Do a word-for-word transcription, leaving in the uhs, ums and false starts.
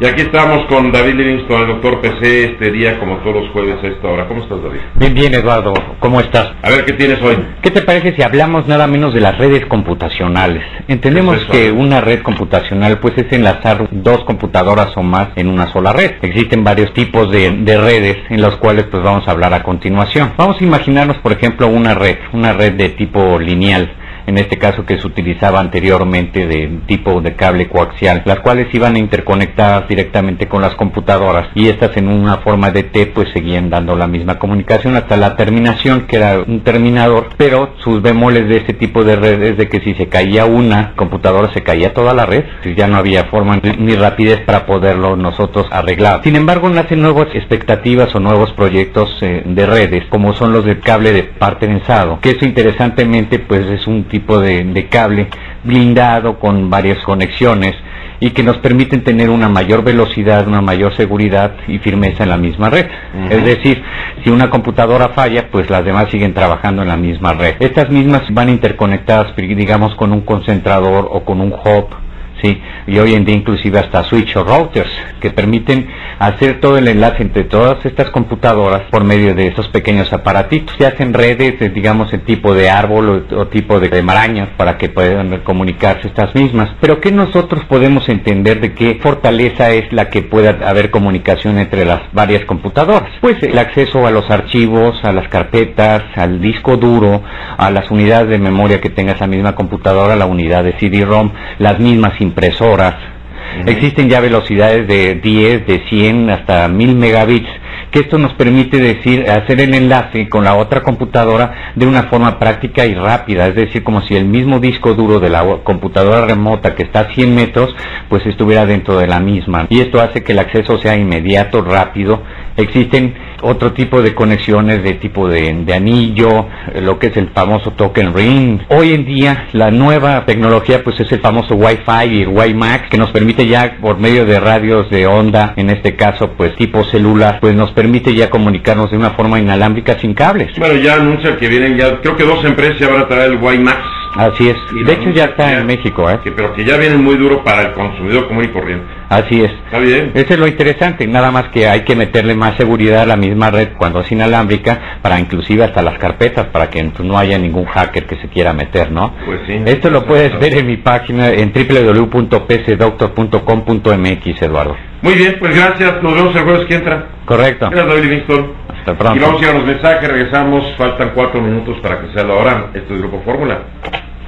Y aquí estamos con David Livingston, el doctor P C, este día como todos los jueves a esta hora. ¿Cómo estás, David? Bien, bien, Eduardo. ¿Cómo estás? A ver, ¿qué tienes hoy? ¿Qué te parece si hablamos nada menos de las redes computacionales? Entendemos ¿Qué es eso? que una red computacional pues es enlazar dos computadoras o más en una sola red. Existen varios tipos de, de redes en los cuales pues vamos a hablar a continuación. Vamos a imaginarnos, por ejemplo, una red, una red de tipo lineal. En este caso que se utilizaba anteriormente de tipo de cable coaxial, las cuales iban interconectadas directamente con las computadoras y estas en una forma de T pues seguían dando la misma comunicación hasta la terminación, que era un terminador, pero sus bemoles de este tipo de red es de que si se caía una computadora se caía toda la red, pues ya no había forma ni rapidez para poderlo nosotros arreglar. Sin embargo, nacen nuevas expectativas o nuevos proyectos eh, de redes, como son los de cable de par trenzado, que eso interesantemente pues es un tipo de, de cable blindado con varias conexiones y que nos permiten tener una mayor velocidad, una mayor seguridad y firmeza en la misma red. Uh-huh. Es decir, si una computadora falla, pues las demás siguen trabajando en la misma red. Estas mismas van interconectadas, digamos, con un concentrador o con un hub, ¿sí? Y hoy en día inclusive hasta switch o routers que permiten hacer todo el enlace entre todas estas computadoras por medio de esos pequeños aparatitos. Se hacen redes, digamos, en tipo de árbol o, o tipo de, de marañas para que puedan comunicarse estas mismas. Pero ¿qué nosotros podemos entender de qué fortaleza es la que pueda haber comunicación entre las varias computadoras? Pues el acceso a los archivos, a las carpetas, al disco duro, a las unidades de memoria que tenga esa misma computadora, la unidad de C D ROM, las mismas impresoras. Uh-huh. Existen ya velocidades de diez, de cien hasta mil megabits, que esto nos permite decir hacer el enlace con la otra computadora de una forma práctica y rápida, es decir, como si el mismo disco duro de la computadora remota que está a cien metros pues estuviera dentro de la misma, y esto hace que el acceso sea inmediato, rápido. Existen otro tipo de conexiones de tipo de, de anillo, lo que es el famoso token ring. Hoy en día la nueva tecnología pues es el famoso Wi-Fi y el WiMAX, que nos permite ya por medio de radios de onda, en este caso pues tipo celular, pues nos permite ya comunicarnos de una forma inalámbrica sin cables. Bueno, ya anuncian que vienen ya, creo que dos empresas ya van a traer el WiMAX. Así es, y de hecho ya está ya, en México, ¿eh? Que, pero que ya vienen muy duro para el consumidor común y corriente. Así es. Está bien. Eso es lo interesante, nada más que hay que meterle más seguridad a la misma red cuando es inalámbrica, para inclusive hasta las carpetas, para que no haya ningún hacker que se quiera meter, ¿no? Pues sí. Esto lo puedes claro. ver en mi página en doble u doble u doble u punto p c doctor punto com punto m x, Eduardo. Muy bien, pues gracias, nos vemos el jueves que entra. Correcto. Gracias, David Livingston. Hasta pronto. Y vamos a ir a los mensajes, regresamos, faltan cuatro minutos para que sea la hora. Esto es Grupo Fórmula.